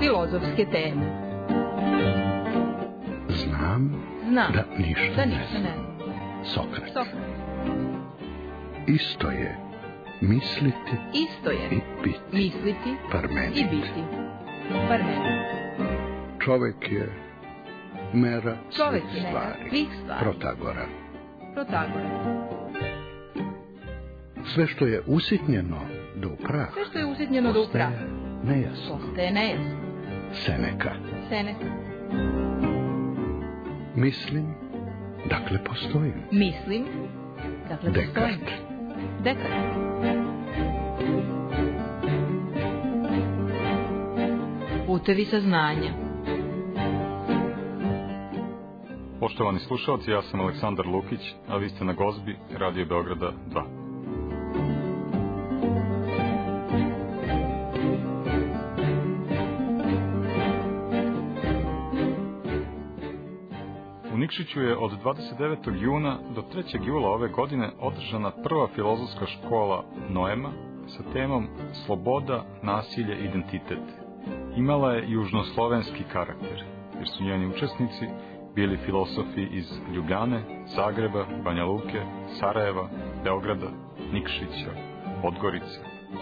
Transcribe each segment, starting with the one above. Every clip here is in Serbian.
filozofske teme. Znam da ništa ne znam. Sokrat. Isto je misliti i biti. Parmenid. Čovek je mera svih stvari. Protagora. Sve što je usitnjeno do prah postaje nejasno. Seneka. Mislim, dakle postojim. Dekart. Putevi saznanja. Poštovani slušalci, ja sam Aleksandar Lukić, a vi ste na Gozbi, Radio Beograda 2. U Nikšiću je od 29. juna do 3. jula ove godine održana prva filozofska škola Noema sa temom Sloboda, nasilje, identitet. Imala je južnoslovenski karakter, jer su njeni učesnici bili filozofi iz Ljubljane, Zagreba, Banja Luke, Sarajeva, Beograda, Nikšića, Podgorice.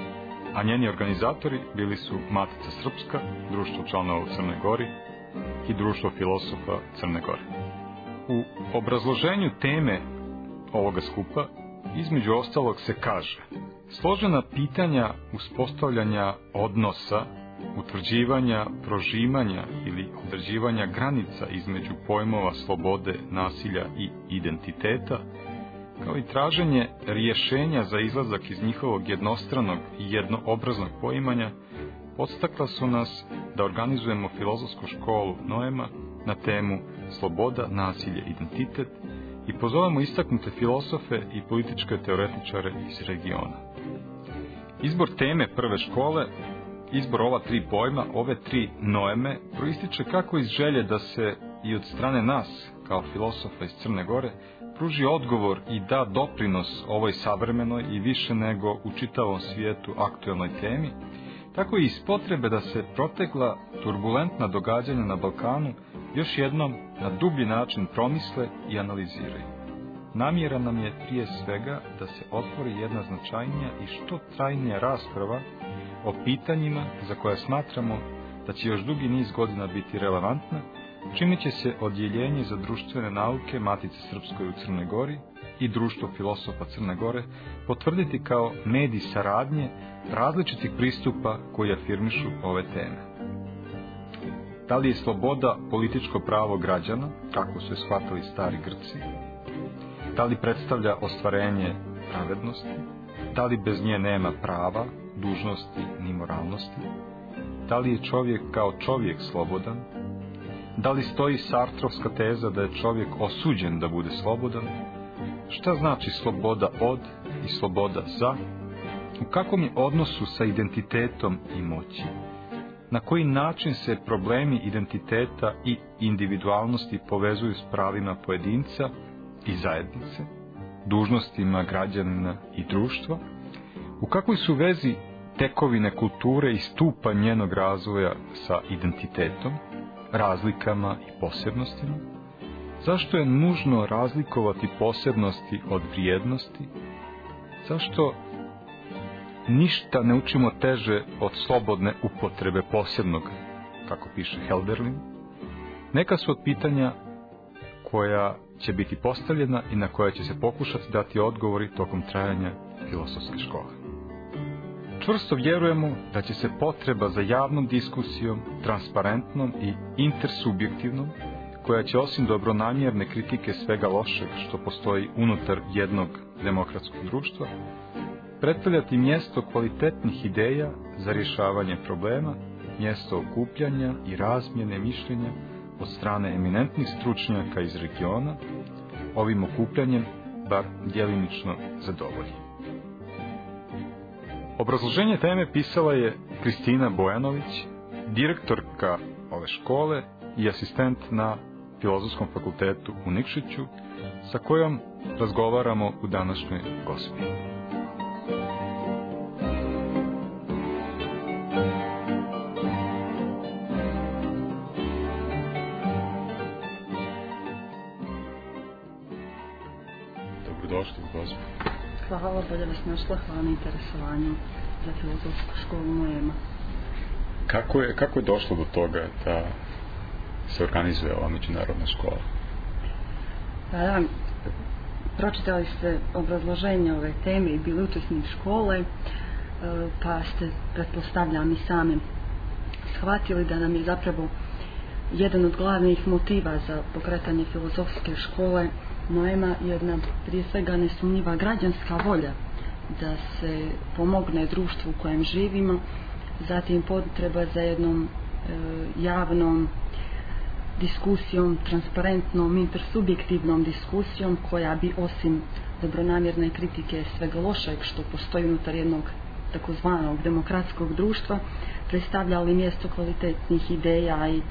A njeni organizatori bili su Matica Srpska, Društvo članova u Crnoj Gori i Društvo filozofa Crne Gore. U obrazloženju teme ovoga skupa, između ostalog se kaže: složena pitanja uspostavljanja odnosa, utvrđivanja, prožimanja ili određivanja granica između pojmova slobode, nasilja i identiteta, kao i traženje rješenja za izlazak iz njihovog jednostranog i jednoobraznog poimanja, podstakla su nas da organizujemo filozofsku školu Noema na temu Sloboda, nasilje, identitet i pozovemo istaknute filozofe i političke teoretičare iz regiona. Izbor teme prve škole, izbor ova tri pojma, ove tri noeme, proističe kako iz želje da se i od strane nas, kao filozofa iz Crne Gore, pruži odgovor i da doprinos ovoj savremenoj i više nego u čitavom svijetu aktuelnoj temi, tako i iz potrebe da se protekla turbulentna događanja na Balkanu još jednom na dublji način promisle i analiziraju. Namjera nam je prije svega da se otvori jedna značajnija i što trajnija rasprava o pitanjima za koja smatramo da će još dugi niz godina biti relevantna, čime će se odjeljenje za društvene nauke Matice Srpskoj u Crnoj Gori i Društvo filozofa Crne Gore potvrditi kao medij saradnje različitih pristupa koji afirmišu ove teme. Da li je sloboda političko pravo građana, kako su je shvatili stari Grci? Da li predstavlja ostvarenje pravednosti? Da li bez nje nema prava, dužnosti ni moralnosti? Da li je čovjek kao čovjek slobodan? Da li stoji sartrovska teza da je čovjek osuđen da bude slobodan? Šta znači sloboda od i sloboda za? U kakvom je odnosu sa identitetom i moći? Na koji način se problemi identiteta i individualnosti povezuju s pravima pojedinca i zajednice, dužnostima građanina i društva? U kakvoj su vezi tekovine kulture i stupanj njenog razvoja sa identitetom, razlikama i posebnostima? Zašto je nužno razlikovati posebnosti od vrijednosti? Zašto ništa ne učimo teže od slobodne upotrebe posebnog, kako piše Helderlin? Neka su od pitanja koja će biti postavljena i na koja će se pokušati dati odgovori tokom trajanja filozofske škole. Čvrsto vjerujemo da će se potreba za javnom diskusijom, transparentnom i intersubjektivnom, koja će osim dobronamjerne kritike svega lošeg što postoji unutar jednog demokratskog društva, predstavljati mjesto kvalitetnih ideja za rješavanje problema, mjesto okupljanja i razmjene mišljenja od strane eminentnih stručnjaka iz regiona, ovim okupljanjem bar djelimično zadovolji. Obrazloženje teme pisala je Kristina Bojanović, direktorka ove škole i asistent na Filozofskom fakultetu u Nikšiću, sa kojom razgovaramo u današnjoj Gospi. došli u Gospić. Hvala, bolje vas našla, hvala na interesovanju za filozofsku školu Noema. Kako je došlo do toga da se organizuje ova međunarodna škola? Pročitali ste obrazloženje ove teme i bili učesnik škole, pa ste, pretpostavljam, i sami shvatili da nam je zapravo jedan od glavnih motiva za pokretanje filozofske škole Noema jedna prije svega nesumnjiva građanska volja da se pomogne društvu u kojem živimo, zatim potreba za jednom javnom diskusijom, transparentnom, intersubjektivnom diskusijom koja bi osim dobronamjerne kritike svega lošeg što postoji unutar jednog takozvanog demokratskog društva predstavljali mjesto kvalitetnih ideja i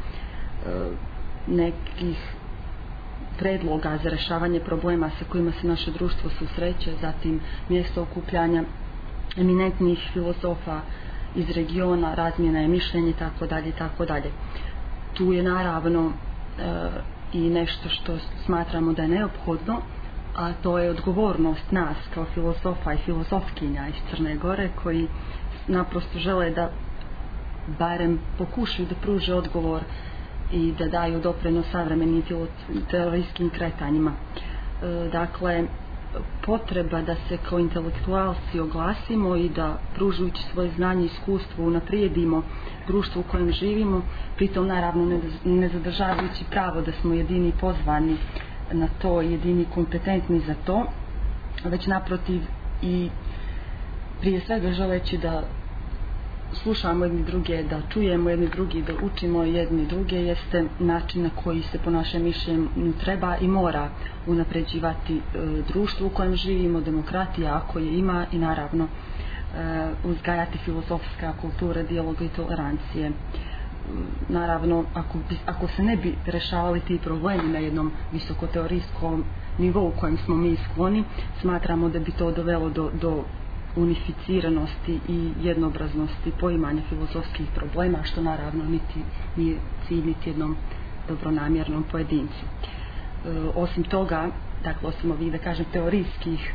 nekih predloga za rješavanje problema sa kojima se naše društvo susreće, zatim mjesto okupljanja eminentnih filozofa iz regiona, razmjena mišljenja itd. Tu je naravno i nešto što smatramo da je neophodno, a to je odgovornost nas kao filozofa i filozofkinja iz Crne Gore koji naprosto žele da barem pokušaju da pruže odgovor i da daju doprinos savremenim teorijskim kretanjima. Dakle, potreba da se kao intelektualci oglasimo i da pružujući svoje znanje i iskustvo unaprijedimo društvo u kojem živimo, pritom naravno ne zadržavajući pravo da smo jedini pozvani na to, jedini kompetentni za to, već naprotiv i prije svega želeći da slušamo jedni druge, da čujemo jedni drugi, da učimo jedni druge, jeste način na koji se po našem mišljenju treba i mora unapređivati društvo u kojem živimo, demokratija ako je ima i naravno uzgajati filozofska kultura, dijaloga i tolerancije. Naravno, ako se ne bi rešavali ti problemi na jednom visokoteorijskom nivou u kojem smo mi skloni, smatramo da bi to dovelo do unificiranosti i jednoobraznosti poimanja filozofskih problema, što naravno nije cilj niti jednom dobronamjernom pojedincu. Osim toga, dakle, osim ovih, da kažem, teorijskih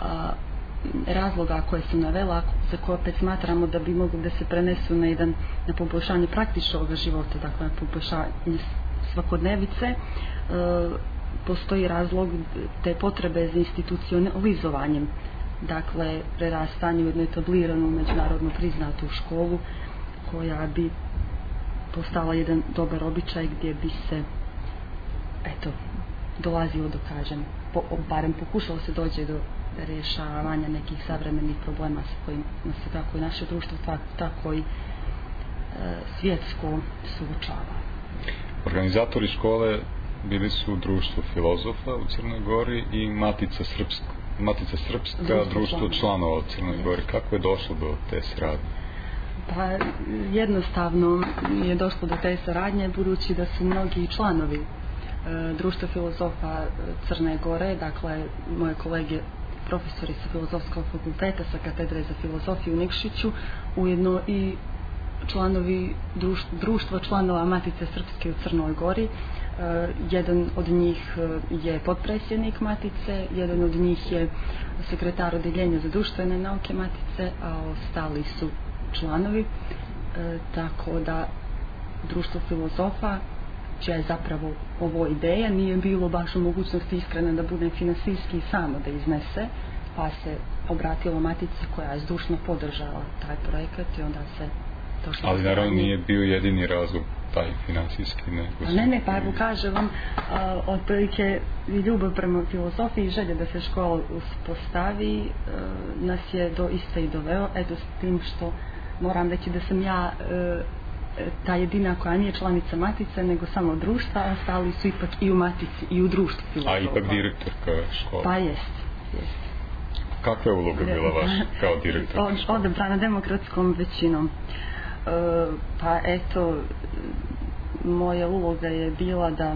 razloga koje sam navela, za koje opet smatramo da bi mogli da se prenesu na poboljšanje praktičnog života, dakle na poboljšanje svakodnevice, postoji razlog te potrebe za institucionalizovanjem, dakle prerastanje u jednu etabliranu međunarodno priznatu školu koja bi postala jedan dobar običaj gdje bi se dolazilo do, kažem, barem pokušalo se dođe do rješavanja nekih savremenih problema s kojima se kako i naše društvo, tako i svjetsko suočava. Organizatori škole bili su Društvo filozofa u Crnoj Gori i Matica Srpska, društvo članova u Crnoj Gori. Kako je došlo do te saradnje? Pa jednostavno je došlo do te saradnje budući da su mnogi članovi Društva filozofa Crne Gore, dakle moje kolege profesori sa Filozofskog fakulteta sa katedre za filozofiju u Nikšiću, ujedno i članovi društva članova Matice Srpske u Crnoj Gori. Jedan od njih je potpredsjednik Matice, jedan od njih je sekretar odeljenja za društvene nauke Matice, a ostali su članovi. Tako da Društvo filozofa, čija je zapravo ovo ideja, nije bilo baš u mogućnosti iskreno da bude finansijski samo da iznese, pa se obratilo Matici koja je zdušno podržala taj projekat i onda se došlo. Ali naravno nije bio jedini razlog taj finansijski, ne, pa evo kažem vam, otprilike ljubav prema filozofiji i želja da se škola uspostavi nas je do iste i doveo, eto s tim što moram reći da sam ja ta jedina koja nije članica Matice, nego samo društva, ostali su ipak i u Matici i u društvu filozofa. A ipak direktorka škola? Pa jest. Kakva je uloga bila vaša kao direktorka škola? Odabrana demokratskom većinom. Pa eto, moja uloga je bila da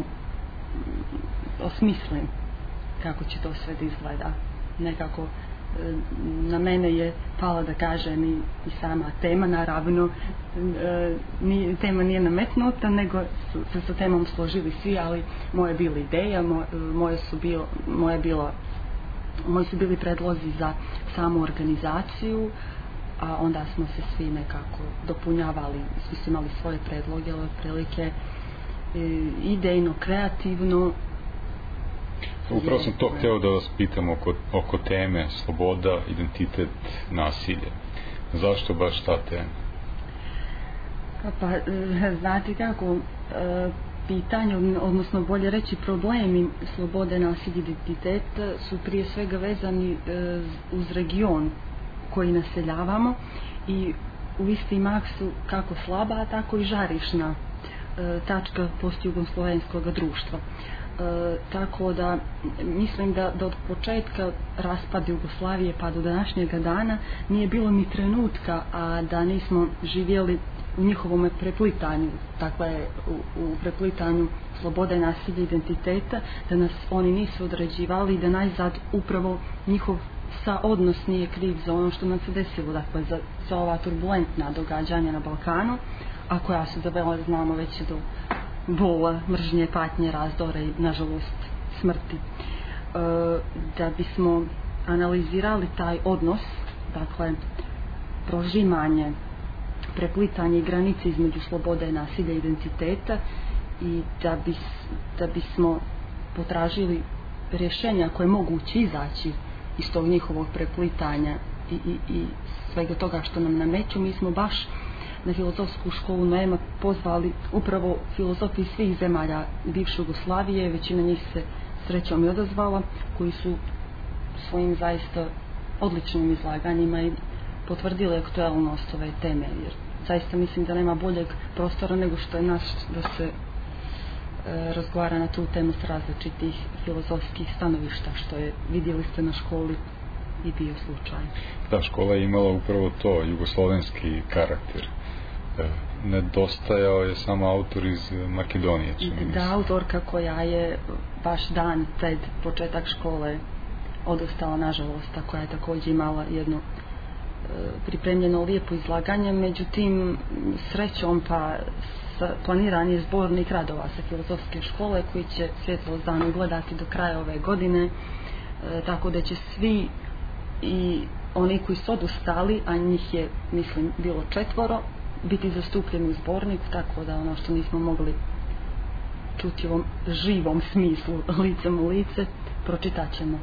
osmislim kako će to sve da izgleda. Nekako na mene je pala, da kažem, i sama tema, naravno tema nije nametnuta, nego se sa temom složili svi, ali moja je bila ideja, moja je bila moji su bili predlozi za samu organizaciju, a onda smo se svi nekako dopunjavali, svi su imali svoje predloge, ali otprilike idejno, kreativno. Upravo sam to hteo da vas pitam oko teme sloboda, identitet, nasilje. Zašto baš ta tema? Pa, znate kako, pitanje, odnosno bolje reći problemi slobode, nasilja i identiteta su prije svega vezani uz region koji naseljavamo i u isti mah su kako slaba, tako i žarišna tačka postjugoslovenskog društva. Tako da mislim da od početka raspada Jugoslavije pa do današnjega dana nije bilo ni trenutka, a da nismo živjeli u njihovom preplitanju, dakle u preplitanju slobode, nasilja i identiteta, da nas oni nisu određivali i da najzad upravo njihov odnos nije kriv za ono što nam se desilo, dakle za ova turbulentna događanja na Balkanu, a koja su dovela, znamo, već do bola, mržnje, patnje, razdora i nažalost smrti. Da bismo analizirali taj odnos, dakle prožimanje, preplitanje i granice između slobode, nasilja i identiteta, i da bismo potražili rješenja koje je moguće izaći iz tog njihovog preplitanja i svega toga što nam nameću, mi smo baš na filozofsku školu Noema pozvali upravo filozofi svih zemalja bivše Jugoslavije, većina njih se srećom i odazvala, koji su svojim zaista odličnim izlaganjima i potvrdili aktualnost ove teme, jer zaista mislim da nema boljeg prostora nego što je naš da se razgovara na tu temu s različitih filozofskih stanovišta, što je, vidjeli ste, na školi i bio slučaj. Da, škola je imala upravo to, jugoslovenski karakter. Nedostajao je samo autor iz Makedonije. Da, autorka koja je baš dan pred početak škole odostala, nažalost, koja je također imala jedno pripremljeno lijepo izlaganje, međutim srećom pa planiran je zbornik radova sa filozofske škole koji će svjetlost dana ugledati do kraja ove godine, tako da će svi i oni koji su odustali, a njih je, mislim, bilo 4, biti zastupljeni u zborniku, tako da ono što nismo mogli čuti u ovom živom smislu, licem u lice, pročitat ćemo.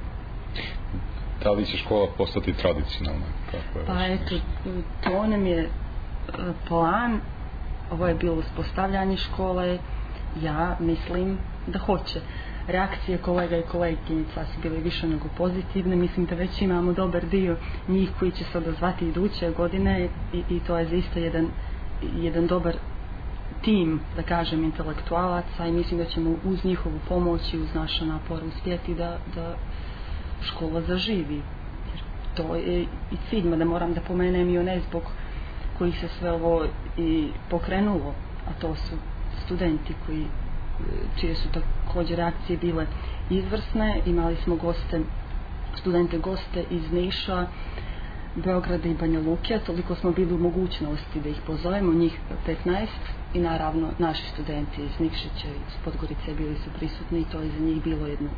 Da li će škola postati tradicionalna? Pa eto, to nam je plan. Ovo je bilo uspostavljanje škole. Ja mislim da hoće. Reakcije kolega i koleginica su bile više nego pozitivne. Mislim da već imamo dobar dio njih koji će se odazvati iduće godine i to je zaista jedan dobar tim, da kažem, intelektualaca, i mislim da ćemo uz njihovu pomoć i uz naše napore uspjeti da škola zaživi. Jer to je i cilj, da moram da pomenem i one zbog kojih se sve ovo i pokrenulo, a to su studenti čije su također reakcije bile izvrsne. Imali smo studente goste iz Niša, Beograda i Banja Luke, toliko smo bili u mogućnosti da ih pozovemo, njih 15, i naravno naši studenti iz Nikšića i iz Podgorice bili su prisutni, i to je za njih bilo jedno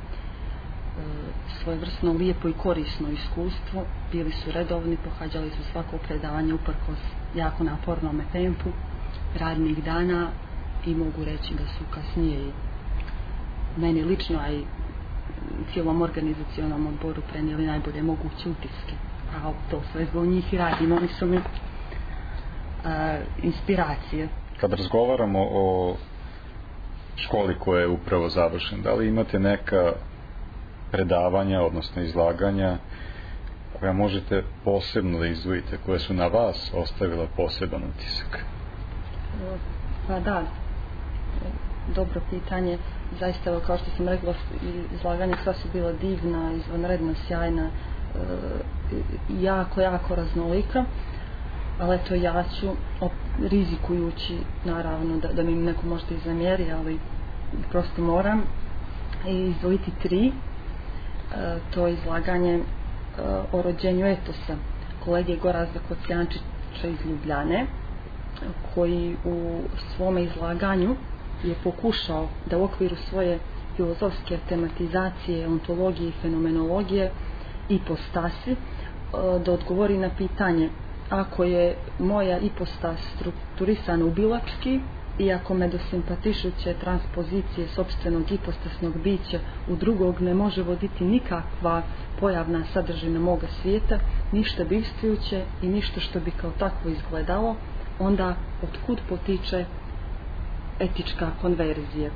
svojevrsno lijepo i korisno iskustvo. Bili su redovni, pohađali su svako predavanje uprkos jako napornom tempu radnih dana, i mogu reći da su kasnije i meni lično, a i cijelom organizacionalnom odboru prenijeli najbolje moguće utiske. A to sve zbog njih i radim, oni su mi inspiracije. Kad razgovaramo o školi koja je upravo završena, da li imate neka predavanja, odnosno izlaganja koja možete posebno da izdvojite, koje su na vas ostavila poseban utisak? Pa da, dobro pitanje. Zaista, kao što sam rekla, izlaganja sva su bila divna, izvanredno sjajna, jako raznolika, ali eto, ja ću, rizikujući naravno da mi neko možda i zamjeri, ali prosto moram izdvojiti 3. To je izlaganje o rođenju etosa kolege Gorazda Kocijančića iz Ljubljane, koji u svome izlaganju je pokušao da u okviru svoje filozofske tematizacije, ontologije i fenomenologije, ipostasi, da odgovori na pitanje ako je moja ipostas strukturisana u bilački i ako me do simpatišuće transpozicije sopstvenog ipostasnog bića u drugog ne može voditi nikakva pojavna sadržina moga svijeta, ništa bivstvujuće i ništa što bi kao takvo izgledalo, onda otkud potiče etička konverzija?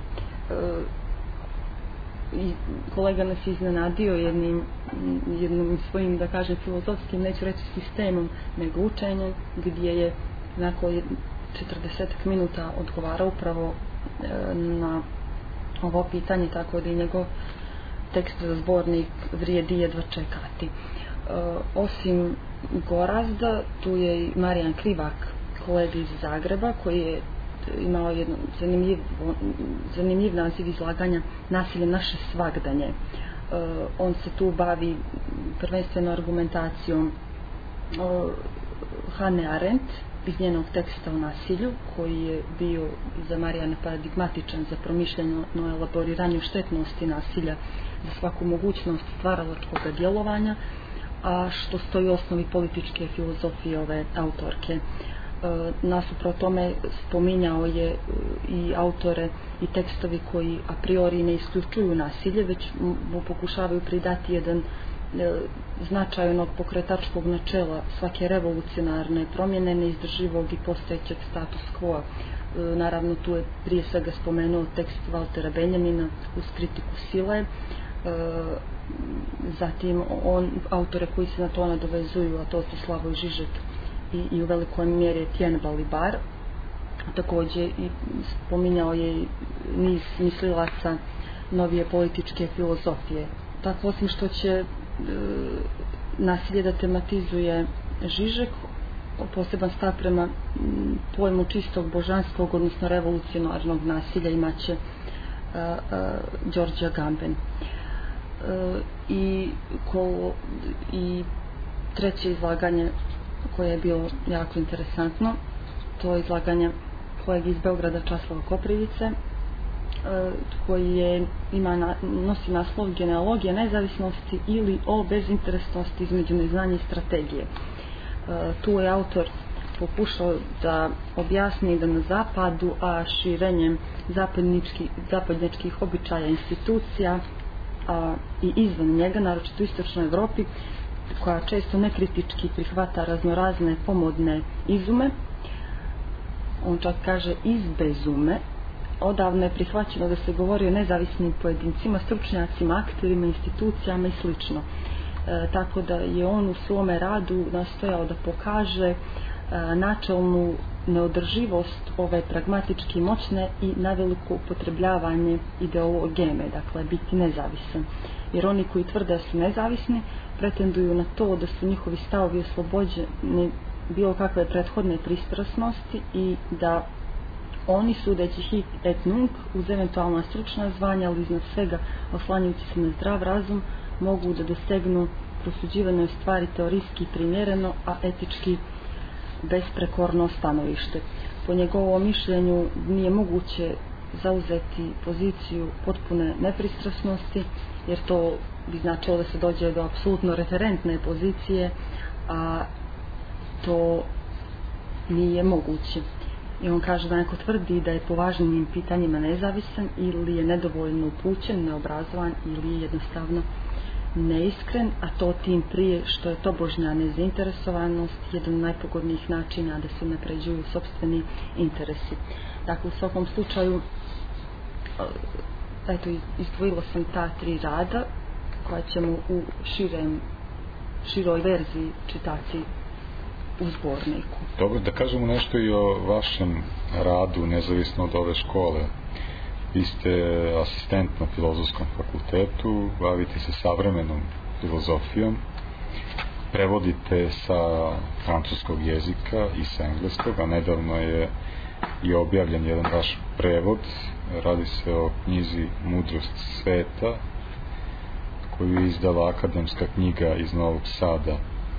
I kolega nas iznenadio jednim svojim, da kažem, filozofskim, neću reći sistemom, nego učenjem, gdje je nakon 40 minuta odgovara upravo na ovo pitanje, tako da i njegov tekst za zbornik vrijedi jedva čekati. Osim Gorazda, tu je i Marijan Krivak, kolega iz Zagreba, koji je imao jedno zanimljiv naziv izlaganja Nasilje naše svagdanje. On se tu bavi prvenstveno argumentacijom Hannah Arendt iz njenog teksta o nasilju, koji je bio za Marijana paradigmatičan za promišljeno elaboriranju štetnosti nasilja za svaku mogućnost stvaralačkog djelovanja, a što stoji u osnovi političke filozofije ove autorke. Nasuprot tome spominjao je i autore i tekstovi koji a priori ne isključuju nasilje, već mu pokušavaju pridati jedan značajnog pokretačkog načela svake revolucionarne promjene neizdrživog i postojećeg status quo. Naravno, tu je prije svega spomenuo tekst Valtera Benjamina uz kritiku sile, zatim autore koji se na to nadovezuju, a to su Slavoj Žižek i u velikoj mjeri Etienne Balibar. Također i spominjao je niz mislilaca novije političke filozofije. Tako, osim što će nasilje da tematizuje Žižek, poseban stav prema pojmu čistog božanskog, odnosno revolucionarnog nasilja imaće Đorđe Agamben. I treće izlaganje koje je bilo jako interesantno, to je izlaganje kojeg iz Beograda Časlava Koprivice, koji nosi naslov Genealogija nezavisnosti ili o bezinteresnosti između neznanja i strategije. Tu je autor pokušao da objasni da na zapadu, a širenjem zapadnjačkih običaja institucija i izvan njega, naročito u istočnoj Evropi, koja često nekritički prihvata raznorazne pomodne izume, on čak kaže izbezume, odavno je prihvaćeno da se govori o nezavisnim pojedincima, stručnjacima, akterima, institucijama i slično. Tako da je on u svome radu nastojao da pokaže načelnu neodrživost ove pragmatički moćne i naveliko upotrebljavanje ideologeme, dakle biti nezavisan. Jer oni koji tvrde da su nezavisni pretenduju na to da su njihovi stavovi oslobođeni bilo kakve prethodne pristrasnosti i da oni, sudeći hic et nunc, uz eventualna stručna zvanja, ali iznad svega oslanjajući se na zdrav razum, mogu da dosegnu prosuđivanje stvari teorijski primjereno, a etički besprekorno stanovište. Po njegovom mišljenju nije moguće zauzeti poziciju potpune nepristrasnosti, jer to bi značilo da se dođe do apsolutno referentne pozicije, a to nije moguće. I on kaže da neko tvrdi da je po važnim pitanjima nezavisan ili je nedovoljno upućen, neobrazovan ili je jednostavno neiskren, a to tim prije što je tobožnja nezainteresovanost jedan od najpogodnijih načina da se unapređuju sopstveni interesi. Dakle, u svakom slučaju, eto, izdvojila sam ta 3 rada koja ćemo u široj verziji čitati u zborniku. Dobro, da kažemo nešto i o vašem radu, nezavisno od ove škole. Vi ste asistent na Filozofskom fakultetu, bavite se savremenom filozofijom, prevodite sa francuskog jezika i sa engleskog, a nedavno je i objavljen jedan vaš prevod. Radi se o knjizi Mudrost sveta, koju je izdala akademska knjiga iz Novog Sada.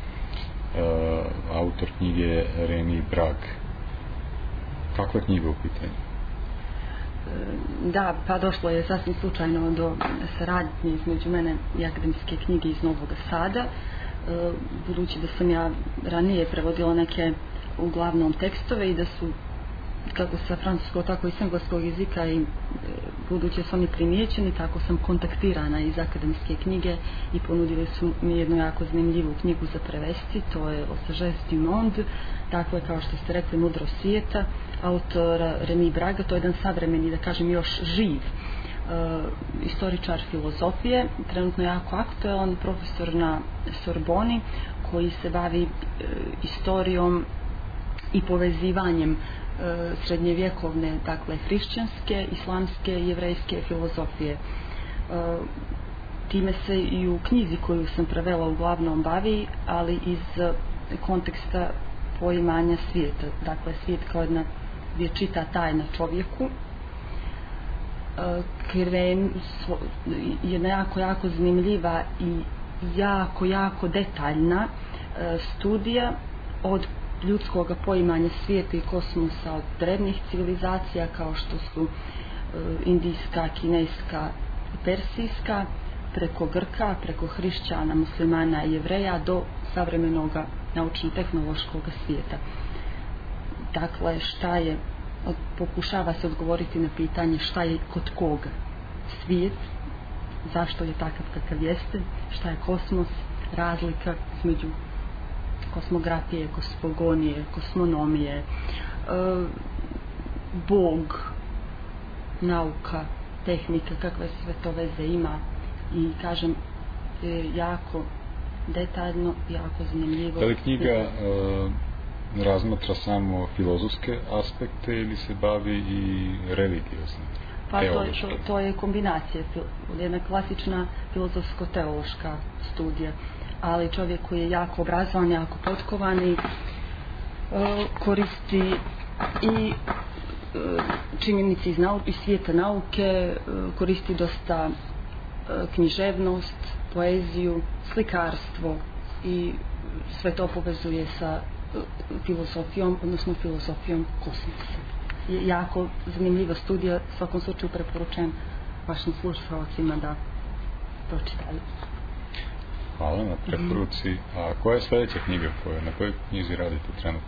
Autor knjige je Remi Brag. Kakva je knjiga u pitanju? Da, pa došlo je sasvim slučajno do saradnje između mene i akademske knjige iz Novog Sada, budući da sam ja ranije prevodila neke uglavnom tekstove i da su kako sa francuskog tako i s engleskog jezika i budući su oni primijećeni, tako sam kontaktirana iz akademske knjige i ponudili su mi jednu jako zanimljivu knjigu za prevesti, to je O sagesse du monde, dakle kao što ste rekli Mudro svijeta, autora Remy Braga, to je jedan savremeni, da kažem još živ istoričar filozofije, trenutno jako aktualan, profesor na Sorboni koji se bavi istorijom i povezivanjem srednjevjekovne, dakle hrišćanske, islamske i jevrejske filozofije. Time se i u knjizi koju sam prevela uglavnom bavi, ali iz konteksta poimanja svijeta. Dakle, svijet kao jedna vječita tajna čovjeku. Jedna jako zanimljiva i jako detaljna studija od ljudskog poimanja svijeta i kosmosa od drevnih civilizacija kao što su indijska, kineska i persijska, preko Grka, preko hrišćana, muslimana i jevreja do savremenog naučno-tehnološkog svijeta. Dakle, šta je, pokušava se odgovoriti na pitanje šta je kod koga svijet, zašto je takav kakav jeste, šta je kosmos, razlika između kosmografije, kosmogonije, kosmonomije, Bog, nauka, tehnika, kakve sve to veze ima i kažem jako detaljno, jako zanimljivo. Da li knjiga razmatra samo filozofske aspekte ili se bavi i religiozne? Pa to je kombinacija, jedna klasična filozofsko-teološka studija, ali čovjek koji je jako obrazovan, jako potkovan i koristi i činjenice iz svijeta nauke, koristi dosta književnost, poeziju, slikarstvo i sve to povezuje sa filozofijom, odnosno filozofijom kosmosa. Jako zanimljiva studija, u svakom slučaju preporučujem vašim slušalcima da pročitaju. Hvala na preporuci. A koja je sljedeća knjiga na kojoj knjizi radite trenutno?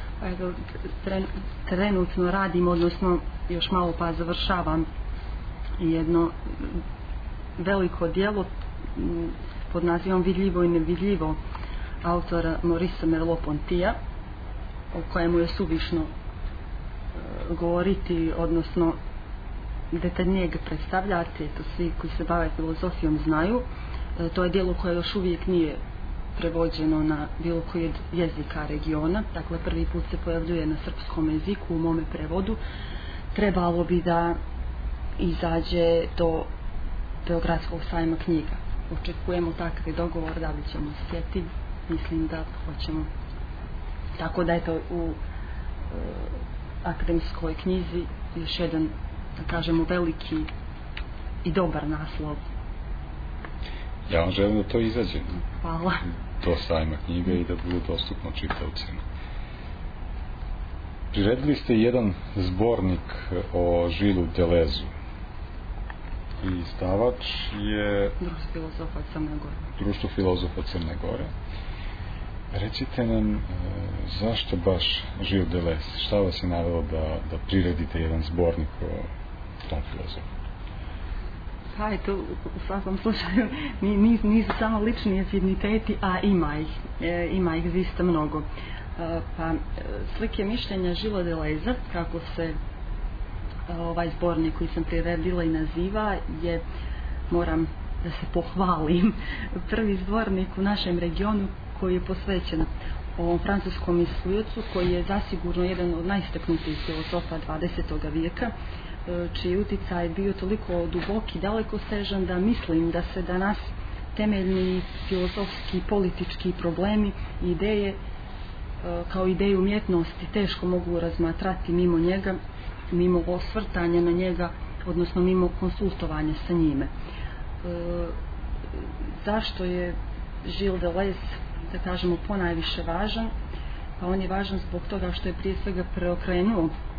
Trenutno radim, odnosno još malo pa završavam jedno veliko djelo pod nazivom Vidljivo i nevidljivo autora Maurice Merleau-Pontyja, o kojemu je suvišno govoriti, odnosno detaljnije ga predstavljati, to svi koji se bave filozofijom znaju. To je djelo koje još uvijek nije prevođeno na bilo koji jezika regiona, dakle prvi put se pojavljuje na srpskom jeziku u mome prevodu. Trebalo bi da izađe do Beogradskog sajma knjiga. Očekujemo takav dogovor, da li ćemo uspjeti, mislim da hoćemo. Tako da je to u akademskoj knjizi još jedan, da kažemo, veliki i dobar naslov. Ja vam želim da to izađe. Hvala. Do sajma knjiga i da bude dostupno čitaocima. Priredili ste jedan zbornik o Žilu Delezu. I stavač je Društvo filozofa Crne Gore. Recite nam zašto baš Žil Deleuze? Šta vas je navelo da priredite jedan zbornik o tom filozofu? Pa eto, u svakom slučaju nisu samo lični afiniteti, a ima ih zaista mnogo. Pa slike mišljenja Žila Deleuze, kako se ovaj zbornik koji sam priredila i naziva, je, moram da se pohvalim, prvi zbornik u našem regionu koji je posvećen ovom francuskom misliocu koji je zasigurno jedan od najistaknutijih filozofa 20. vijeka, čiji uticaj bio toliko dubok i dalekosežan da mislim da se danas temeljni filozofski, politički problemi i ideje kao ideje umjetnosti teško mogu razmatrati mimo njega, mimo osvrtanja na njega, odnosno mimo konsultovanja sa njime. Zašto je Žil Deleuze, da kažemo, ponajviše važan? Pa on je važan zbog toga što je prije svega preokrenuo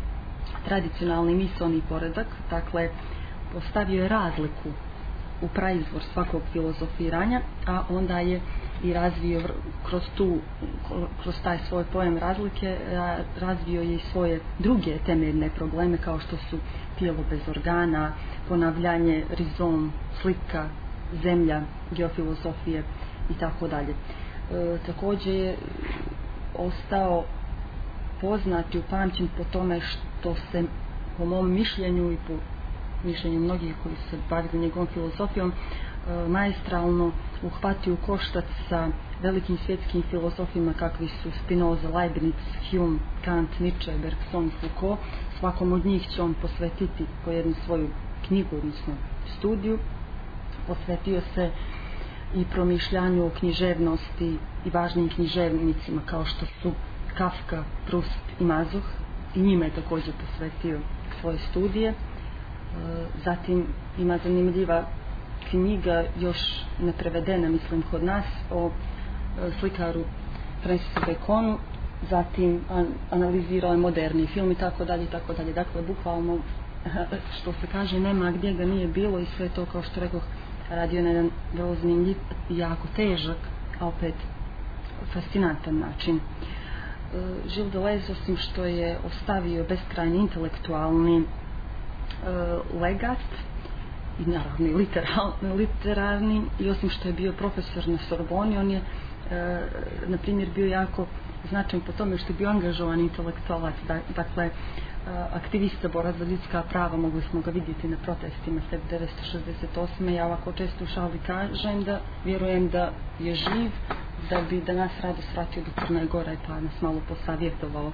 tradicionalni misaoni poredak, dakle postavio je razliku u praizvor svakog filozofiranja, a onda je i razvio kroz taj svoj pojam razlike, razvio je i svoje druge temeljne probleme kao što su tijelo bez organa, ponavljanje, rizom, slika, zemlja, geofilozofije i tako dalje. Također je ostao poznat i upamćen po tome što se, po mom mišljenju i po mišljenju mnogih koji se bavili njegovom filozofijom, maestralno uhvatio u koštac sa velikim svjetskim filozofima kakvi su Spinoza, Leibniz, Hume, Kant, Nietzsche, Bergson, Foucault. Svakom od njih će on posvetiti po jednu svoju knjigu, odnosno studiju. Posvetio se i promišljanju o književnosti i važnim književnicima kao što su Kafka, Proust i Mazoh, i njima je također posvetio svoje studije. Zatim ima zanimljiva knjiga, još neprevedena mislim kod nas, o slikaru Francisu Baconu. Zatim analizirao je moderni film i tako dalje. Dakle, bukvalno, što se kaže, nema gdje ga nije bilo, i sve to, kao što rekoh, radio na jedan vrlo zanimljiv i jako težak, a opet fascinantan način. Gilles Deleuze, osim što je ostavio beskrajni intelektualni legat i naravno literarni, i osim što je bio profesor na Sorboni, on je na primjer bio jako značajan po tome što je bio angažovan intelektualac, dakle aktivista, borac za ljudska prava. Mogli smo ga vidjeti na protestima 1968. Ja ovako često u šali kažem da vjerujem da je živ, da bi danas rado svratio do Crne Gore, pa nas malo posavjetovao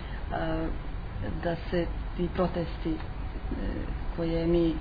da se ti protesti koje mi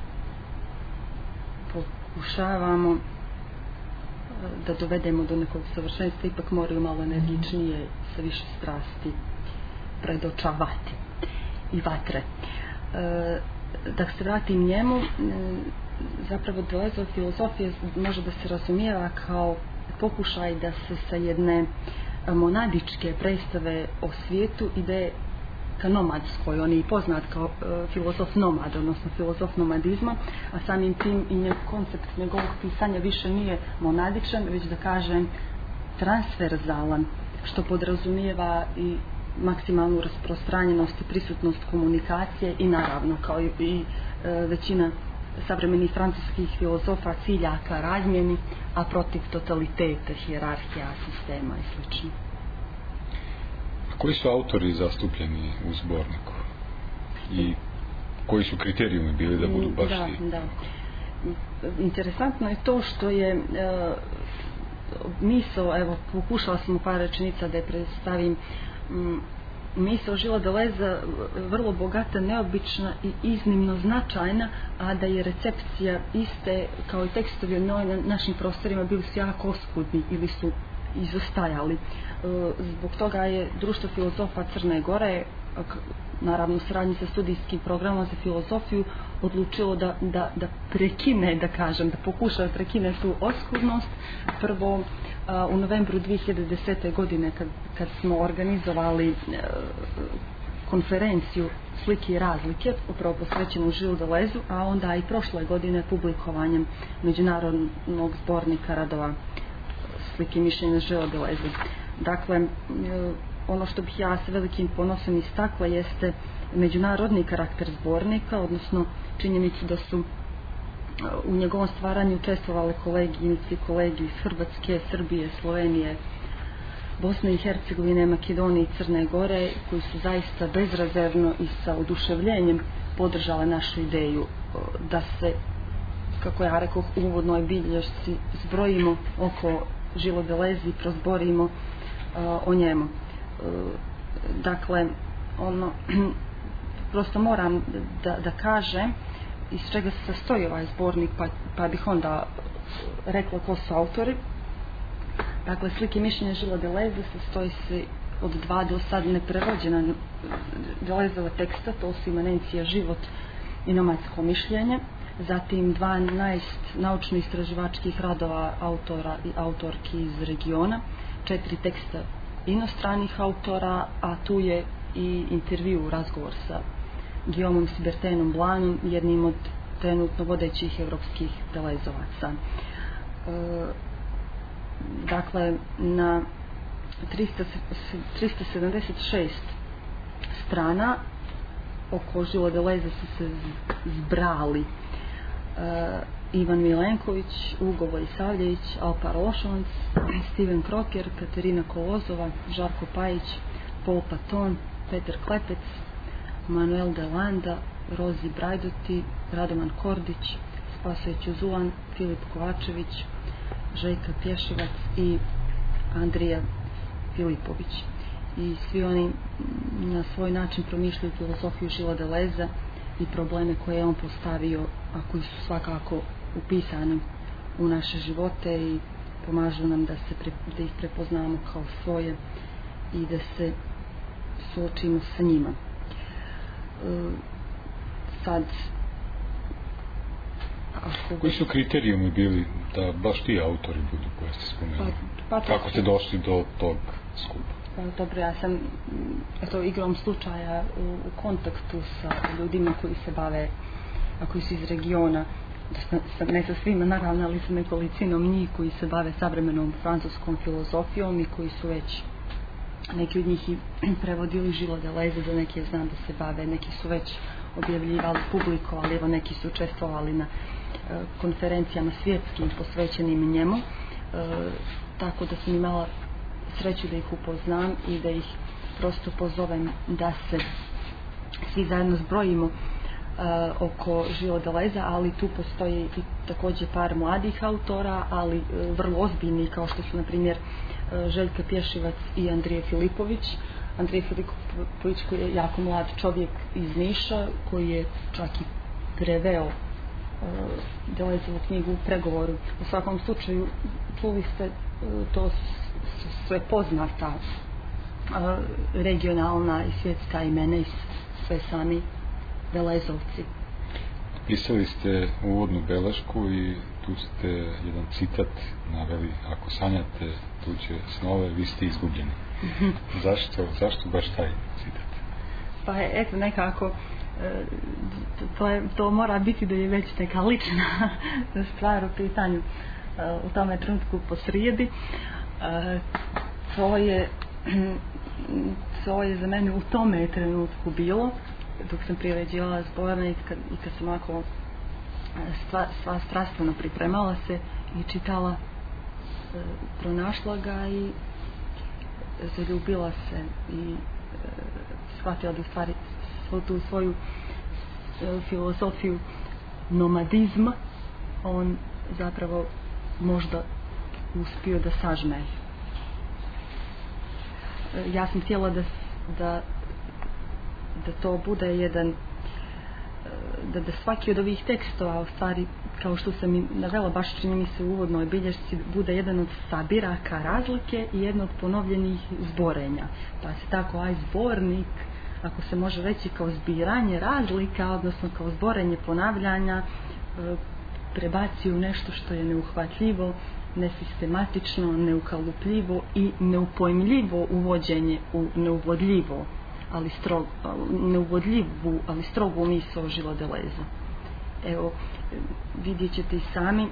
pokušavamo da dovedemo do nekog savršenstva ipak moraju malo energičnije, sa više strasti predočavati i vatre. Da se vratim njemu, zapravo Deleuzeova filozofija može da se razumijeva kao pokušaj da se sa jedne monadičke predstave o svijetu ide ka nomadskoj. On je i poznat kao filozof nomad, odnosno filozof nomadizma, a samim tim i koncept njegovog pisanja više nije monadičan, već da kažem transverzalan, što podrazumijeva i maksimalnu rasprostranjenost i prisutnost komunikacije i naravno, kao i većina savremenih francuskih filozofa, ciljaka razmjeni, a protiv totaliteta, hijerarhija, sistema i sl. Koji su autori zastupljeni u zborniku i koji su kriterijumi bili da budu baš ti? Da. Interesantno je to što je misao, evo pokušala sam u par rečenica da je predstavim, misao Gilesa Deleuze vrlo bogata, neobična i iznimno značajna, a da je recepcija iste kao i tekstovi na našim prostorima bili su jako oskudni ili su izostajali. Zbog toga je Društvo filozofa Crne Gore, naravno u saradnji sa studijskim programom za filozofiju, odlučilo da prekine, da kažem, da pokuša da prekine tu oskudnost. Prvo u novembru 2010. godine kad smo organizovali konferenciju Slike i razlike, upravo posvećenu Gillesu Deleuzu, a onda i prošle godine publikovanjem međunarodnog zbornika radova Slike i mišljenja Gilesa Deleuze. Dakle, ono što bih ja sa velikim ponosom istakla jeste međunarodni karakter zbornika, odnosno činjenicu da su u njegovom stvaranju učestvovali koleginici i kolegi iz Hrvatske, Srbije, Slovenije, Bosne i Hercegovine, Makedonije i Crne Gore, koji su zaista bezrezervno i sa oduševljenjem podržale našu ideju da se, kako ja rekoh u uvodnoj bilješci, zbrojimo oko Gilesa Deleuze i prozborimo o njemu. Dakle, prosto moram da kažem iz čega se sastoji ovaj zbornik, pa bih onda rekla ko su autori. Dakle, Slike i mišljenja Gilesa Deleuze sastoji se od 2 do sad neprevođena Deleuzeova teksta, to su Imanencija, život i nomadsko mišljenje. Zatim 12 naučno-istraživačkih radova autora i autorki iz regiona, 4 teksta inostranih autora, a tu je i intervju, razgovor sa Guillaumom Sibertenom Blanom, jednim od trenutno vodećih evropskih delezovaca. Dakle, na 376 strana oko Gilles Deleuze su se zbrali Ivan Milenković, Ugo Vojsavljević, Alpar Ošonc, Steven Kroker, Katerina Kolozova, Žarko Pajić, Paul Paton, Petar Klepec, Manuel Delanda, Rozi Brajduti, Radovan Kordić, Spasoje Ćuzulan, Filip Kovačević, Željka Pješivac i Andrija Filipović. I svi oni na svoj način promišljaju filozofiju Gilesa Deleuze i probleme koje je on postavio, a koji su svakako upisani u naše živote i pomažu nam da ih prepoznamo kao svoje i da se suočimo sa njima. Sad, koji su kriterijumi bili da baš ti autori budu koje ste spomenuli? Kako ste došli do tog skupa? Dobro, ja sam igrom slučaja u kontaktu sa ljudima koji se bave, a koji su iz regiona, ne sa svima naravno, ali sa nekolicinom njih koji se bave savremenom francuskom filozofijom i koji su već, neki od njih i prevodili Gilesa Deleuze, za neke znam da se bave, neki su već objavljivali, publikovali, evo neki su učestvovali na konferencijama svjetskim posvećenim njemu, tako da sam imala sreću da ih upoznam i da ih prosto pozovem da se svi zajedno zbrojimo oko Gilesa Deleuze, ali tu postoji i također par mladih autora, ali vrlo ozbiljni, kao što su na primjer Željka Pješivac i Andrija Filipović. Andrija Filipović koji je jako mlad čovjek iz Niša, koji je čak i preveo Deleuzevu knjigu u pregovoru. U svakom slučaju čuli ste, to sve poznata regionalna i svjetska imena i sve sami Deleuzovci. Pisali ste uvodnu belešku i tu ste jedan citat naveli: ako sanjate tuđe snove, vi ste izgubljeni. Zašto baš taj citat? Pa eto, nekako to mora biti da je već neka lična stvar u pitanju u tome trenutku posrijedi. To je za mene u tome trenutku bilo, dok sam priređivala zbornik i kad sam ovako sva strastveno pripremala se i čitala, pronašla ga i zaljubila se i shvatila da u stvari tu svoju filozofiju nomadizma on zapravo možda uspio da sažme. Ja sam htjela da to bude jedan, da svaki od ovih tekstova, u stvari, kao što sam i navela, baš čini mi se u uvodnoj bilješci, bude jedan od sabiraka razlike i jedno od ponovljenih zborenja. Pa se tako ovaj zbornik, ako se može reći kao zbiranje razlika, odnosno kao zborenje ponavljanja, prebaci u nešto što je neuhvatljivo, nesistematično, neukalupljivo i neupojmljivo uvođenje u neuvodljivo, ali strogu misao Gilesa Deleuze. Evo, vidjet ćete i sami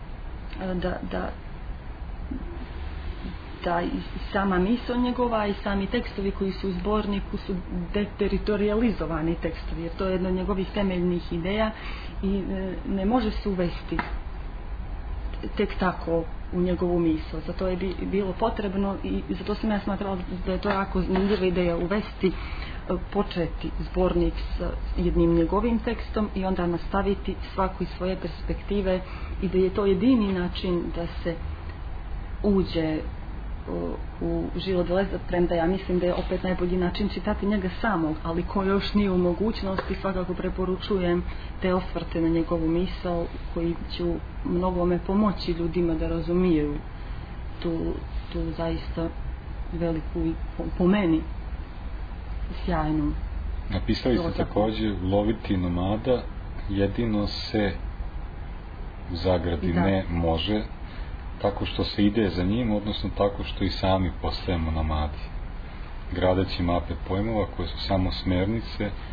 da i sama misao njegova i sami tekstovi koji su u zborniku su deteritorializovani tekstovi, jer to je jedno od njegovih temeljnih ideja i ne može se uvesti tek tako u njegovu misao. Zato je bilo potrebno i zato sam ja smatrala da je to jako zanimljiva ideja uvesti, početi zbornik s jednim njegovim tekstom i onda nastaviti svaku iz svoje perspektive i da je to jedini način da se uđe u Gilesa Deleuze, premda ja mislim da je opet najbolji način čitati njega samog, ali ko još nije u mogućnosti, svakako preporučujem te osvrte na njegovu misao koji će mnogome pomoći ljudima da razumiju tu zaista veliku i po meni sjajnu. Napisali ste također: loviti nomada jedino se u zagradi ne može tako što se ide za njim, odnosno tako što i sami postajemo nomadi, gradeći mape pojmova koje su samo smernice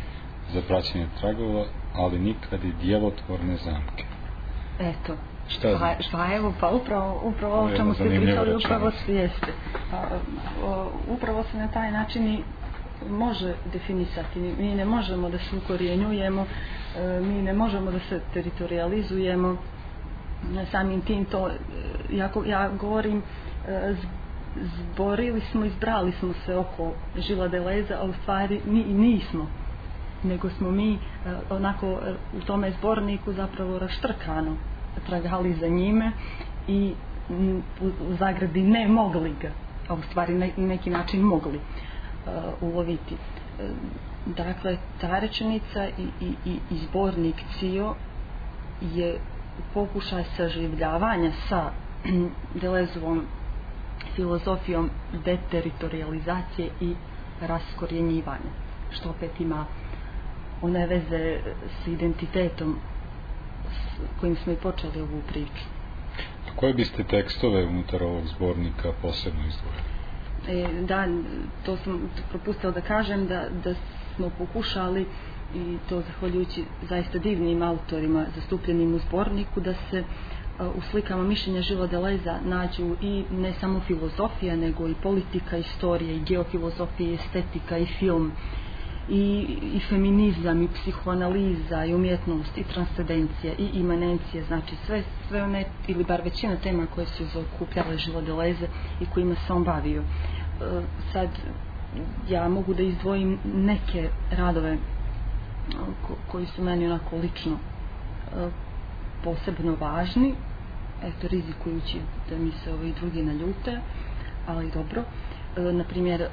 za praćenje tragova, ali nikad i djelotvorne zamke. Eto. Šta znači? Pa evo, pa upravo o čemu ste pričali, upravo se jeste. Upravo se na taj način i može definisati. Mi ne možemo da se ukorjenjujemo, mi ne možemo da se teritorializujemo. Samim tim to, ja govorim, zborili smo, izbrali smo se oko Gilesa Deleuze, a u stvari mi nismo. Nego smo mi onako u tome zborniku zapravo raštrkano tragali za njime i u zagradi ne mogli ga, a u stvari na neki način mogli uloviti. Dakle, ta rečenica i zbornik CIO je pokušaj saživljavanja sa Deleuzeovom filozofijom deteritorializacije i raskorjenjivanja, što opet ima one veze s identitetom s kojim smo i počeli ovu priču. Koje biste tekstove unutar ovog zbornika posebno izdvojili? Da, to sam propustila da kažem, da smo pokušali, i to zahvaljujući zaista divnim autorima zastupljenim u zborniku, da se u slikama mišljenja Gilesa Deleuza nađu i ne samo filozofija, nego i politika, istorija, i geofilozofija, i estetika, i film, i feminizam, i psihoanaliza, i umjetnost, i transcendencija, i imanencija, znači sve one, ili bar većina tema koje su zaokupljale Gilesa Deleuze i kojima se on bavio. Sad ja mogu da izdvojim neke radove koji su meni onako lično posebno važni, eto, rizikujući da mi se ovi drugi naljute, ali dobro. Na primjer,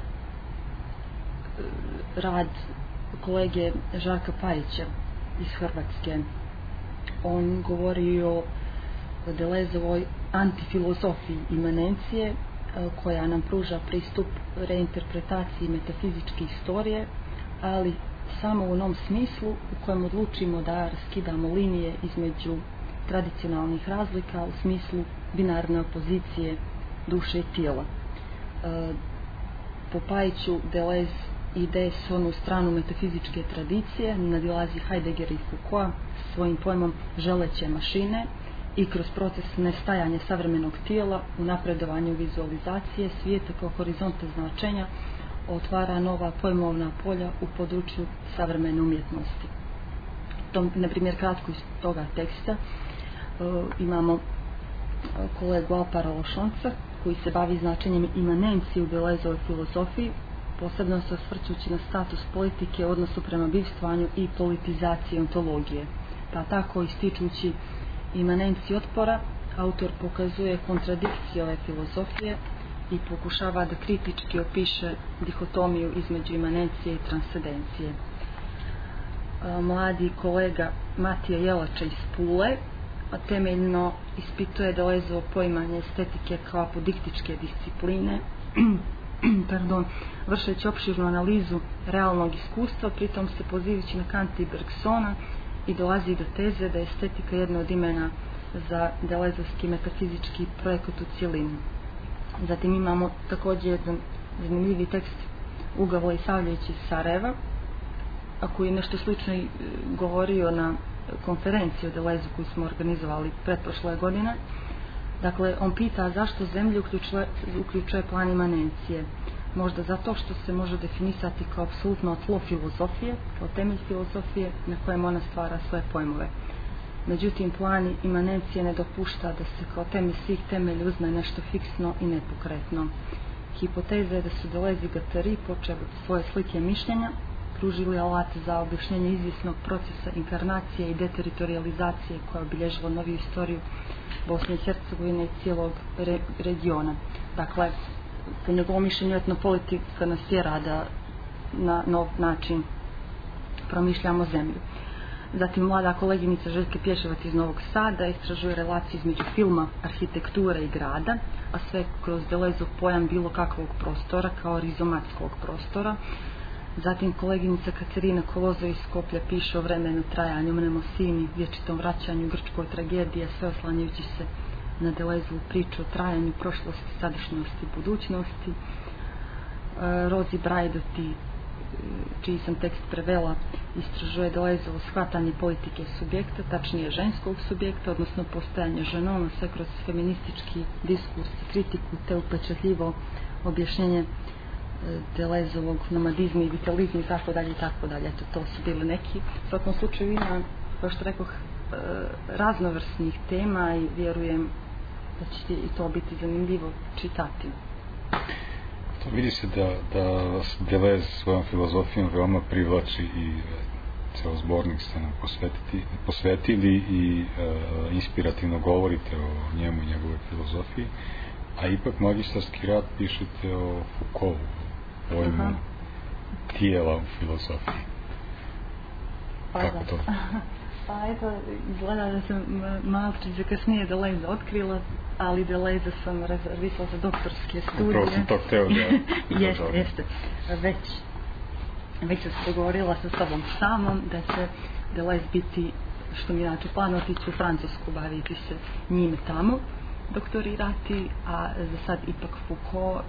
rad kolege Žarka Pajića iz Hrvatske. On govori o Deleuzeovoj antifilozofiji imanencije, koja nam pruža pristup reinterpretaciji metafizičke istorije, ali samo u onom smislu u kojem odlučimo da raskidamo linije između tradicionalnih razlika u smislu binarne opozicije duše i tijela. Po Pajiću Deleuze ide s onu stranu metafizičke tradicije, nadilazi Heideggera i Foucaulta svojim pojmom želeće mašine i kroz proces nestajanja savremenog tijela u napredovanju vizualizacije svijeta kao horizonta značenja otvara nova pojmovna polja u području savremene umjetnosti. Na primjer, kratko iz toga teksta imamo kolegu Alpara Lošonca koji se bavi značenjem imanencije u Deleuzeovoj filozofiji, posebno se osvrćući na status politike, odnosu prema bivstvanju i politizaciji ontologije. Pa tako, ističući imanenciju otpora, autor pokazuje kontradikcije ove filozofije i pokušava da kritički opiše dihotomiju između imanencije i transcendencije. Mladi kolega Matija Jelača iz Pule temeljno ispituje Deleuzeovo poimanje estetike kao apodiktičke discipline, vršeći opširnu analizu realnog iskustva, pritom se pozivajući na Kanta i Bergsona, i dolazi do teze da je estetika jedna od imena za Deleuzeovski metafizički projekat u cjelini. Zatim imamo također jedan zanimljivi tekst Uga Vojsavljević iz Sarajeva, a koji je nešto slično i govorio na konferenciji o Deleuzu koju smo organizovali pretprošle godine. Dakle, on pita zašto zemlju uključuje plan imanencije. Možda zato što se može definisati kao apsolutno tlo filozofije, kao temelj filozofije na kojem ona stvara svoje pojmove. Međutim, plan imanencije ne dopušta da se kao temelj svih temelja uzme nešto fiksno i nepokretno. Hipoteza je da su Deleuze i Guattari, počev od svoje slike mišljenja, pružili alate za objašnjenje izvjesnog procesa inkarnacije i deteritorializacije koja obilježila noviju istoriju Bosne i Hercegovine i cijelog regiona. Dakle, po njegovom mišljenju etnopolitika nas tjera da na nov način promišljamo zemlju. Zatim mlada koleginica Željka Pješevac iz Novog Sada istražuje relaciju između filma, arhitekture i grada, a sve kroz Deleuzeov pojam bilo kakvog prostora kao rizomatskog prostora. Zatim koleginica Katerina Kolozo iz Skoplja piše o vremenu trajanju mnemosini, vječitom vraćanju grčkoj tragedije, sve oslanjajući se na Deleuzeovu priču o trajanju prošlosti, sadašnjosti i budućnosti. Rozi Brajdoti čiji sam tekst prevela, istražuje Delezovo shvatanje politike subjekta, tačnije ženskog subjekta, odnosno postojanje ženovnosti kroz feministički diskurs i kritiku, te upečatljivo objašnjenje Delezovog nomadizma i vitalizma i tako dalje i tako dalje. Eto, to su bili neki. U svakom slučaju ima, kao što rekoh, raznovrsnih tema i vjerujem da će i to biti zanimljivo čitati. To vidi se da vas Deleuze svojom filozofijom veoma privlači i ceo zbornik ste nam posvetili i inspirativno govorite o njemu i njegove filozofiji, a ipak magistarski rad pišete o Foucaultu, pojmu tijela u filozofiji. Kako to? Pa eto, izgleda da sam malčice kasnije Deleuze otkrila, ali Deleuze sam rezervisala za doktorske studije. Upravo sam to hteo da... Jeste. Već sam se dogovorila sa sobom samom da će Deleuze biti, što mi inače plan, otići u Francusku, baviti se njime tamo, doktorirati, a za sad ipak Foucault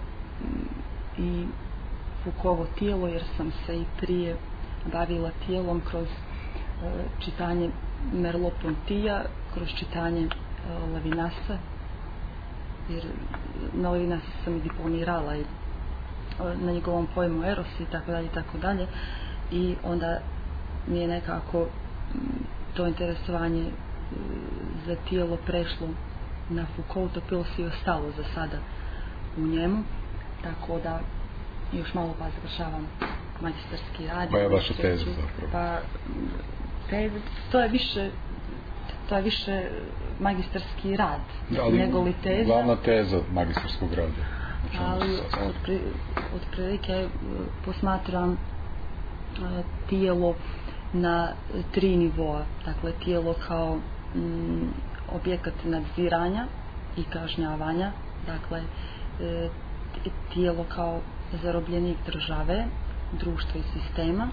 i Foucaultovo tijelo, jer sam se i prije bavila tijelom kroz čitanje Merleau-Pontyja, kroz čitanje Levinasa, jer na Levinasa sam i diplomirala i na njegovom pojmu eros i tako dalje, i onda mi je nekako to interesovanje za tijelo prešlo na Foucault, to se i ostalo za sada u njemu, tako da još malo pa završavam magistarski rad. Koja je vaša teza zapravo? Pa, to je više magistarski rad nego li teza. Glavna teza magistarskog rada. Ali otprilike posmatram tijelo na 3 nivoa. Dakle, tijelo kao objekat nadziranja i kažnjavanja, dakle tijelo kao zarobljenik države, društva i sistema.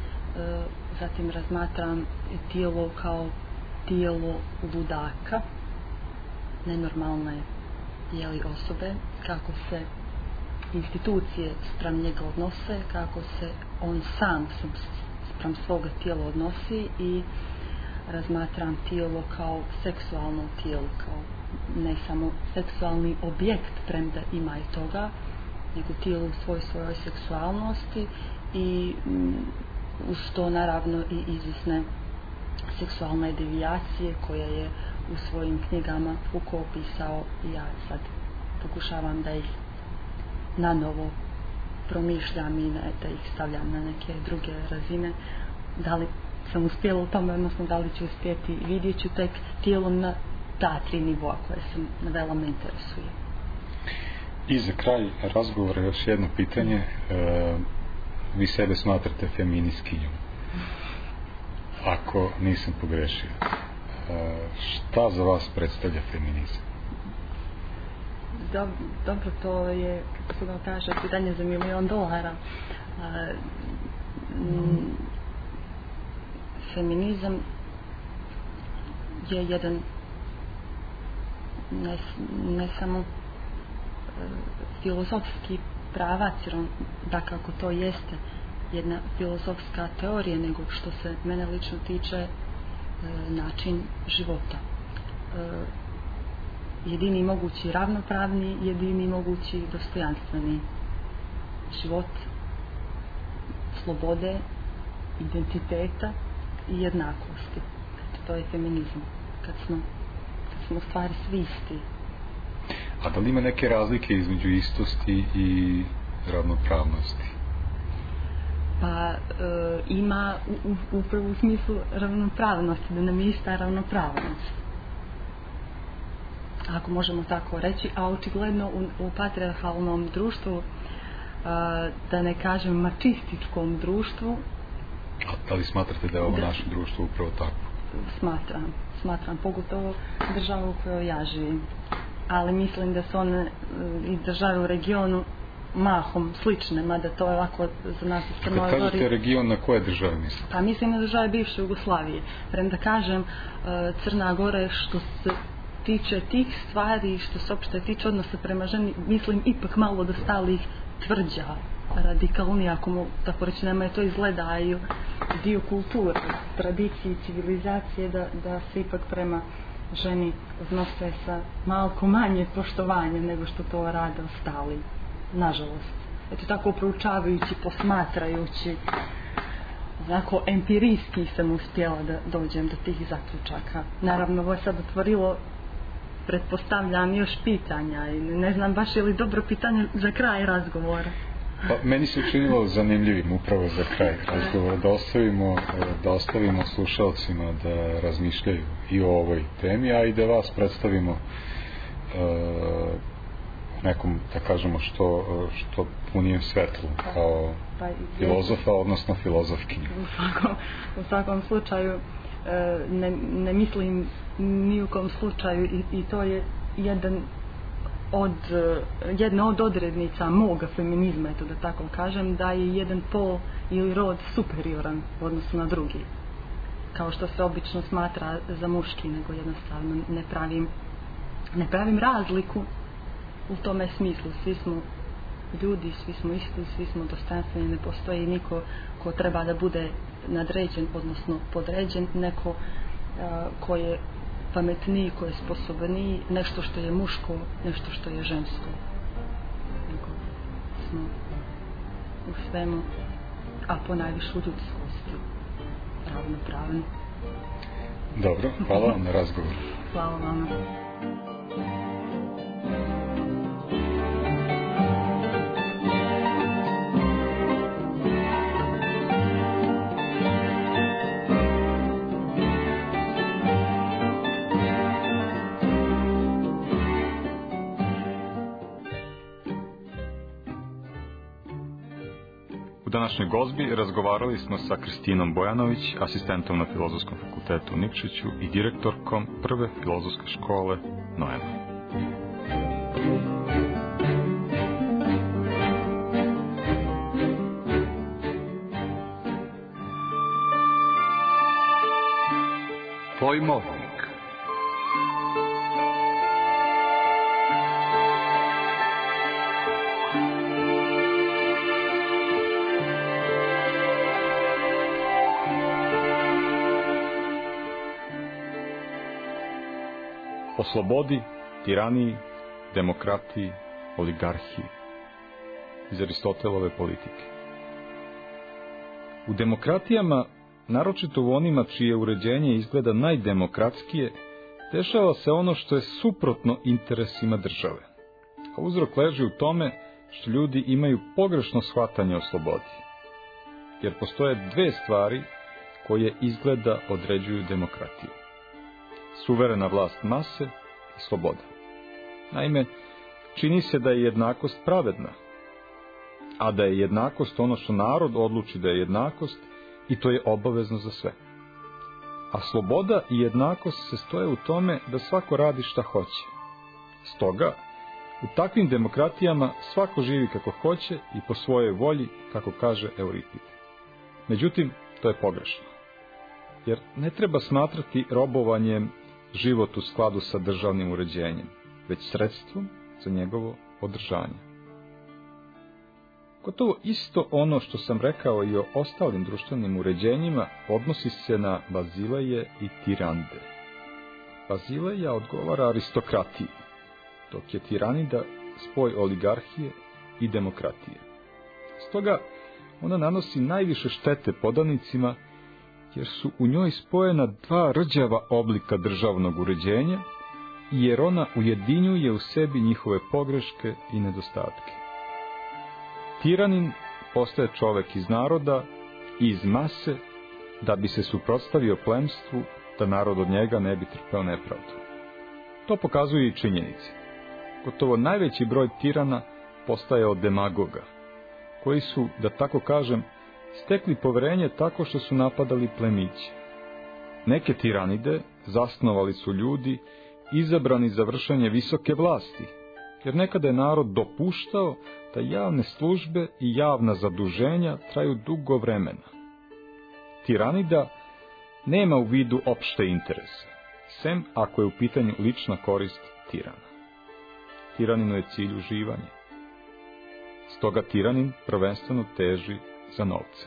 Zatim razmatram tijelo kao tijelo ludaka, nenormalne osobe, kako se institucije spram njega odnose, kako se on sam spram svoga tijela odnosi, i razmatram tijelo kao seksualno tijelo, kao ne samo seksualni objekt, premda ima i toga, nego tijelo u svojoj seksualnosti i uz to naravno i izvisne seksualne devijacije koje je u svojim knjigama Foucault pisao, i ja sad pokušavam da ih nanovo promišljam i da ih stavljam na neke druge razine. Da li sam uspjela u tome, odnosno da li ću uspjeti, vidjet ću tek tijelom na ta 3 nivoa koje sam navela, me interesuje. I za kraj razgovora još jedno pitanje. Vi sebe smatrate feministkinjom? Ako nisam pogrešio. Šta za vas predstavlja feminizam? Dobro, to je, kako se da kaže, pitanje za $1 milion. Feminizam je jedan ne samo filozofski pravac, jer on, da kako to jeste jedna filozofska teorija, nego što se mene lično tiče način života. Jedini mogući ravnopravni, jedini mogući dostojanstveni život, slobode, identiteta i jednakosti. To je feminizam. Kad smo u stvari svi isti. A da li ima neke razlike između istosti i ravnopravnosti? Pa ima upravo u smislu ravnopravnosti, da nam je ista ravnopravnost. Ako možemo tako reći, a očigledno u patrijarhalnom društvu, da ne kažem mačističkom društvu. A da li smatrate da je ovo naše društvo upravo tako? Smatram, pogotovo državu u kojoj ja živim. Ali mislim da su one i države u regionu mahom slične, mada to je ovako za nas u Crnoj Gori. Kad kažete region, na koje države mislite? Pa mislim na države bivše Jugoslavije. Premda kažem, Crna Gora je, što se tiče tih stvari, što se opšte tiče odnosa prema ženi, mislim ipak malo da stali ih tvrđa radikalniji, ako mu tako reći, nama je to izgledaju dio kulture, tradicije, civilizacije, da se ipak prema ženi odnose sa malko manje poštovanja nego što to rade ostali, nažalost. Eto tako proučavajući, posmatrajući, onako empirijski sam uspjela da dođem do tih zaključaka. Naravno, ovo je sad otvorilo, pretpostavljam, još pitanja i ne znam baš je li dobro pitanje za kraj razgovora. Pa, meni se učinilo zanimljivim upravo za kraj razgovora da ostavimo slušalcima da razmišljaju i o ovoj temi, a i da vas predstavimo nekom, da kažemo, što punijem svetlu kao filozofa, odnosno filozofkinju. U svakom slučaju ne mislim ni u kom slučaju i to je jedna od odrednica moga feminizma, eto da tako kažem, da je jedan pol ili rod superioran u odnosu na drugi, kao što se obično smatra za muški, nego jednostavno ne pravim razliku u tome smislu. Svi smo ljudi, svi smo isti, svi smo dostojanstveni, ne postoji niko ko treba da bude nadređen, odnosno podređen, neko ko je pametniji, ko je sposobniji, nešto što je muško, nešto što je žensko. Nego smo u svemu, a ponajviše u ljudskosti, ravnopravni. Dobro, hvala vam na razgovor. Hvala vama. U današnjoj gozbi razgovarali smo sa Kristinom Bojanović, asistentom na Filozofskom fakultetu u Nikšiću i direktorkom prve filozofske škole Noema. Pojmovnik. O slobodi, tiraniji, demokratiji, oligarhiji iz Aristotelove politike. U demokratijama, naročito u onima čije uređenje izgleda najdemokratskije, dešava se ono što je suprotno interesima države. A uzrok leži u tome što ljudi imaju pogrešno shvatanje o slobodi. Jer postoje dve stvari koje izgleda određuju demokratiju. Suverena vlast mase i sloboda. Naime, čini se da je jednakost pravedna, a da je jednakost ono što narod odluči da je jednakost i to je obavezno za sve. A sloboda i jednakost se stoje u tome da svako radi šta hoće. Stoga, u takvim demokratijama svako živi kako hoće i po svojoj volji, kako kaže Euripid. Međutim, to je pogrešno. Jer ne treba smatrati robovanjem život u skladu sa državnim uređenjem, već sredstvom za njegovo održanje. Gotovo isto ono što sam rekao i o ostalim društvenim uređenjima odnosi se na Bazileje i Tirande. Bazileja odgovara aristokratiji, dok je Tiranida spoj oligarhije i demokratije. Stoga ona nanosi najviše štete podanicima, jer su u njoj spojena dva rđava oblika državnog uređenja i jer ona ujedinjuje u sebi njihove pogreške i nedostatke. Tiranin postaje čovek iz naroda i iz mase da bi se suprotstavio plemstvu, da narod od njega ne bi trpeo nepravdu. To pokazuje i činjenice. Gotovo najveći broj tirana postaje od demagoga, koji su, da tako kažem, stekli poverenje tako što su napadali plemiće. Neke tiranide zasnovali su ljudi izabrani za vršenje visoke vlasti, jer nekada je narod dopuštao da javne službe i javna zaduženja traju dugo vremena. Tiranida nema u vidu opšte interese, sem ako je u pitanju lična korist tirana. Tiraninu je cilj uživanje. stoga tiranin prvenstveno teži za novce.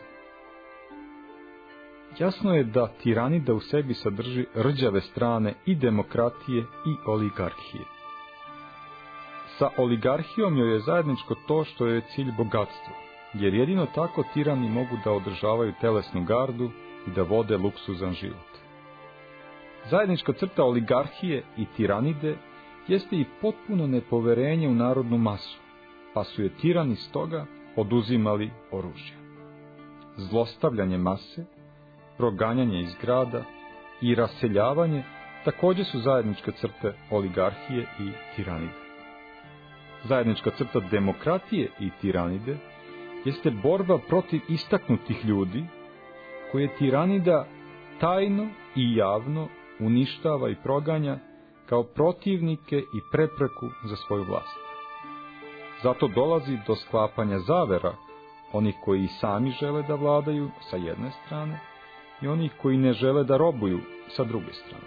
Jasno je da tiranida u sebi sadrži rđave strane i demokratije i oligarhije. Sa oligarhijom joj je zajedničko to što je cilj bogatstvo, jer jedino tako tirani mogu da održavaju telesnu gardu i da vode luksuzan život. Zajednička crta oligarhije i tiranide jeste i potpuno nepoverenje u narodnu masu, pa su je tirani stoga oduzimali oružje. Zlostavljanje mase, proganjanje iz grada i raseljavanje također su zajedničke crte oligarhije i tiranide. Zajednička crta demokratije i tiranide jeste borba protiv istaknutih ljudi koje tiranida tajno i javno uništava i proganja kao protivnike i prepreku za svoju vlast. Zato dolazi do sklapanja zavera onih koji sami žele da vladaju sa jedne strane i onih koji ne žele da robuju sa druge strane.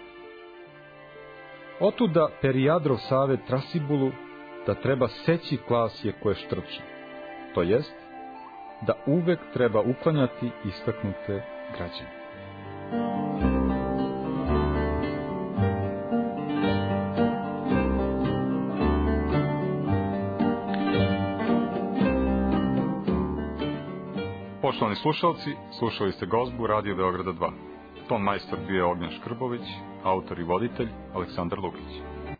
Otuda Perijadrov savjet Trasibulu da treba seći klasje koje štrče, to jest da uvek treba uklanjati istaknute građane. Poštovani slušalci, slušali ste gozbu Radio Beograda 2. Ton majstor bio je Ognjen Škrbović, autor i voditelj Aleksandar Lukić.